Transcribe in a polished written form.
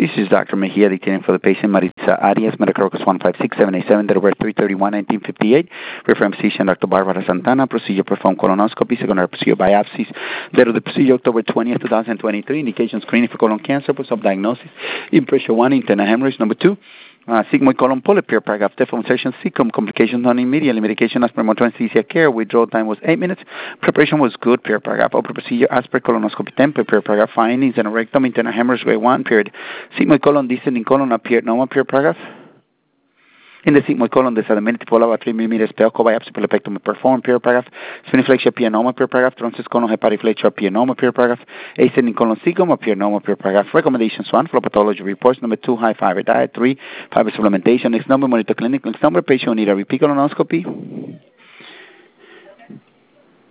This is Dr. Mejia dictating for the patient Marisa Arias, medical records 156787, date of birth 3/31/1958. Referring physician Dr. Barbara Santana. Procedure performed colonoscopy, secondary procedure biopsies. Date of the procedure October 20th, 2023. Indication screening for colon cancer, post-op diagnosis. Impression 1, internal hemorrhage. Number 2. Sigmoid colon polyp, paragraph, deform insertion, cecum, complications non immediately, medication as per motor anesthesia care, withdrawal time was 8 minutes, preparation was good, paragraph, open procedure as per colonoscopy temp, paragraph, findings, and rectum, internal hemorrhage, grade 1, period. Sigmoid colon, descending colon appeared normal, paragraph. In the sigmoid colon, there's a multiple of 3 mm pelco biopsy polypectomy performed, paragraph. Spheniflexia appear normal, paragraph. Tronsis colon hepatiflexia appear normal, paragraph. Ascending colon cecum appear normal, paragraph. Recommendations 1, flow pathology reports. Number 2, high fiber diet. 3, fiber supplementation. Next number, monitor clinic. Next number, patient need a repeat colonoscopy.